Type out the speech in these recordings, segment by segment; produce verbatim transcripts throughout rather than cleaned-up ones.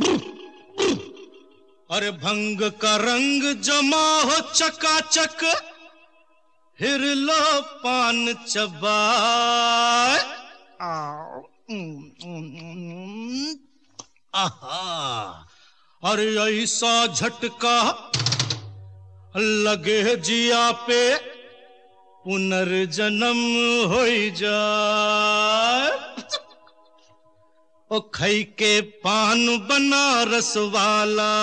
अरे भंग का रंग जमा हो चकाचक, फिर लो पान चबाए। आहा, अरे ऐसा झटका लगे जिया पे, पुनर्जन्म हो जाए। ओ खई के पान बनारस वाला,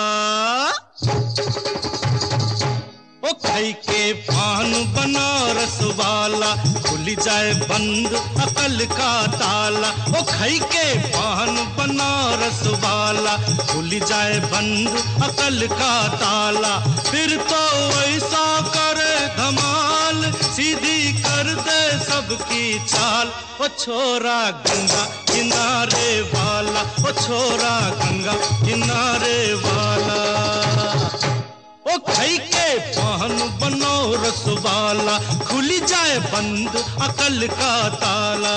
ओ खई के पान बनारस वाला, खुल जाए बंद अकल का ताला। ओ खई के पान बनारस वाला, खुल जाए बंद अकल का ताला। फिर तो ऐसा करे धमाल, सीधी कर दे सबकी चाल। ओ छोरा गंगा किनारे वाला, ओ छोरा गंगा किनारे वाला। ओ खई के पान बनारस वाला, खुल जाए बंद अकल का ताला।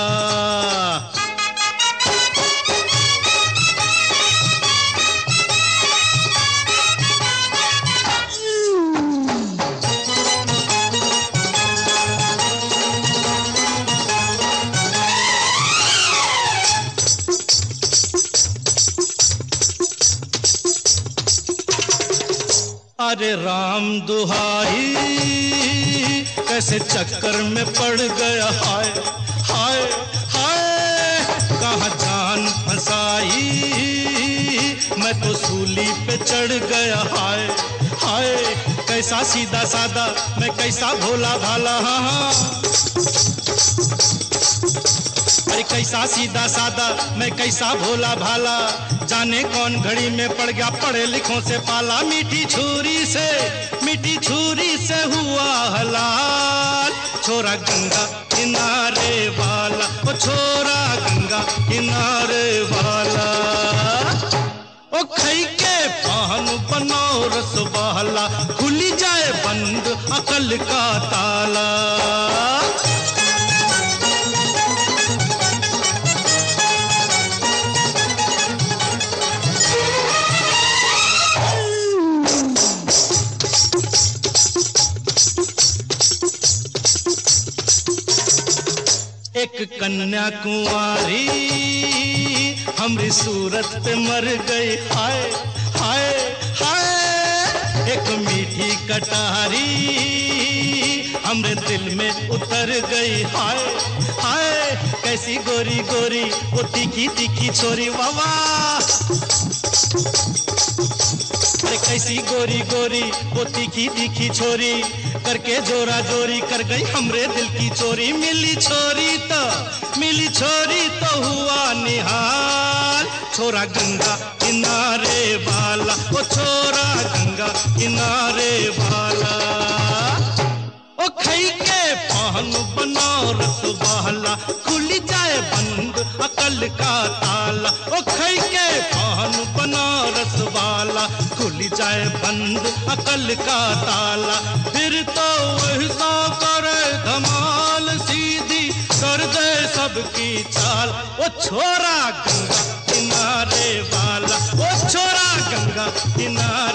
अरे राम दुहाई, कैसे चक्कर में पड़ गया, हाय हाय हाय। कहाँ जान फंसाई, मैं तो सूली पे चढ़ गया, हाय हाय। कैसा सीधा सादा, मैं कैसा भोला भाला, हाँ हाँ। अरे कैसा सीधा सादा, मैं कैसा भोला भाला। जाने कौन घड़ी में पड़ गया पढ़े लिखों से पाला। मीठी छुरी से, मीठी छुरी से हुआ हलाल। छोरा गंगा किनारे वाला, ओ छोरा गंगा किनारे वाला। ओ खई के पान बनारस वाला, खुली जाए बंद अकल का ताला। एक कन्या कुंवारी हमरी सूरत पे मर गई, हाय हाय हाय। एक मीठी कटारी हमरे दिल में उतर गई, हाय हाय। कैसी गोरी गोरी वो तीखी तीखी छोरी, वावा। अरे कैसी गोरी गोरी वो तीखी तीखी छोरी, करके जोरा जोरी कर गई हमरे दिल की चोरी। मिली छोरी तो, मिली छोरी तो हुआ निहाल। छोरा गंगा किनारे वाला, ओ छोरा गंगा किनारे वाला। ओ खई के पान बनारस वाला, खुल जाए बंद अकल का ताला। ओ खई के पान बनारस वाला, खुल जाए बंद अकल का ताला। फिर तो ऐसा करे धमाल, सीधी कर दे सबकी चाल। ओ छोरा गंगा किनारे वाला, ओ छोरा गंगा किनारे